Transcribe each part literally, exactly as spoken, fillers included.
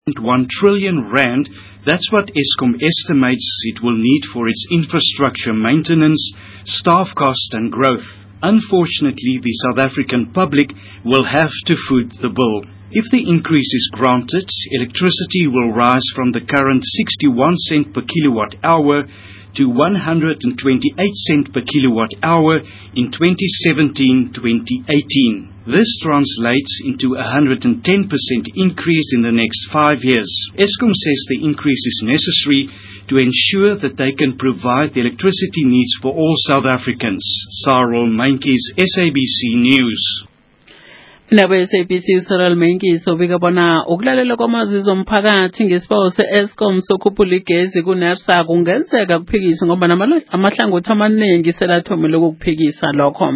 one trillion rand. That's what Eskom estimates it will need for its infrastructure maintenance, staff cost and growth. Unfortunately, the South African public will have to foot the bill. If the increase is granted, electricity will rise from the current sixty-one cent per kilowatt hour to one hundred twenty-eight cent per kilowatt hour in twenty seventeen to twenty eighteen. This translates into a one hundred ten percent increase in the next five years. Eskom says the increase is necessary to ensure that they can provide the electricity needs for all South Africans. Cyril Meintjes, S A B C News. Indaba ye-S A B C uSarel Meintjes ubika bona ukulalela kwamazizo omphakathi ngesibawo se-Eskom sokhuphula igezi ku-NERSA kungenzeka kuphikiswe ngoba amahlangothi amaningi selathomile ukukuphikisa lokho.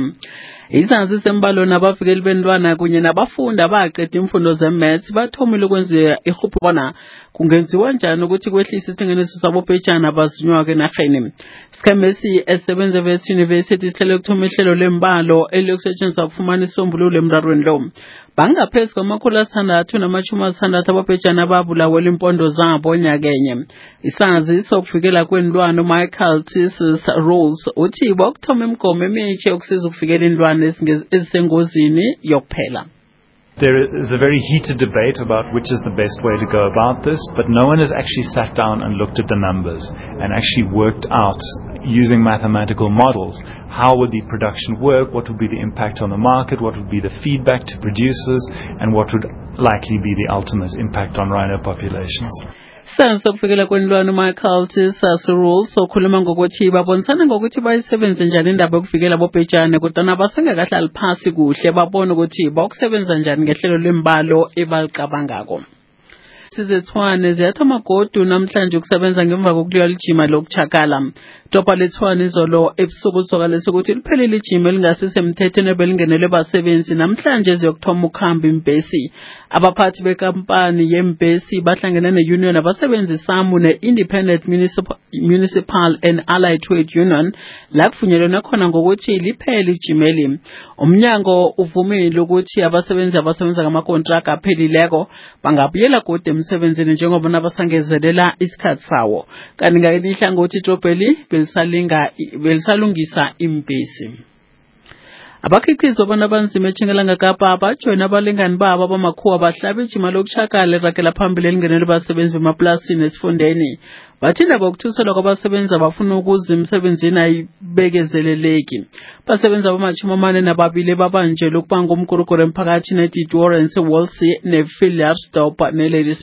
Izazi sembalo nabavikeli bentwana kunye nabafundi abaqeda imfundo ze-maths bathomile ukwenza ihupho bona kungenziwa njani ukuthi kwehlisa isinganiso sabobhejana abazinywako enarheni. Sikhambesi esebenza e-Wits University sihlele ukuthoma ihlelo lembalo eliyokusetshenziswa ukufumana isombululo emrarweni lo. Bangaphezu kwamakhulu asithandathu namashumi asithandathu abobhejana ababulawela impondo zabo nyakenye. Isazi sokuvikela kwendwana uMichael Tissus Rose uthi bokuthoma imigomo emitsha yokusiza ukuvikela indwana ezisengozini yokuphela. There is a very heated debate about which is the best way to go about this, but no one has actually sat down and looked at the numbers and actually worked out, using mathematical models, how would the production work, what would be the impact on the market, what would be the feedback to producers, and what would likely be the ultimate impact on rhino populations. Sense ukufikela kwendwana uMichael Tissus Rule sokhuluma ngokuthi babonisana ngokuthi bayisebenze njani indaba yokuvikela abobhejane kodwa basengakahlali phasi kuhle babona ukuthi bakusebenza njani ngehlelo lembalo ebaliqabangako. Sizethwane ziyathoma godu namhlanje ukusebenza ngemva kokuliwa lijima lokuchakala. Topa lethwane izolo ebusuku sokalese ukuthi liphelile ijima elingasisemthethweni ebelingenele basebenzi namhlanje ziyokuthoma ukuhamba imbhesi. Abaphathi bekampani yembhesi bahlangene ne-union abasebenzi SAMU ne-Independent Municipal, Municipal and Allied Trade Union la kufunyelwana khona ngokuthi liphele ijimeli. Umnyango uvumile ukuthi abasebenzi abasebenza ngamakontraka aphelileko bangabuyela kodwa emsebenzini njengoba nabasangezelela isikhathi sawo. Kanti ngayinye ihlangothi iJobeli belisalinga belisalungisa imbhesi. Abakhiqizi bona banzima eChingalanga Kapa abajoyina abalingani babo abamakhuwa bahlaba ijima lokuchakala erakela phambili elingenele basebenzi bemaplasini esifundeni. Bathinda bokuthuselwa kwabasebenzi abafuna ukuza emsebenzini ayibekezeleleki. Basebenza abamashumi amane nababili babanjwe lokubanga umguruguru emphakathini eDit Warrens eWolsey nePhilipsdorp neLadies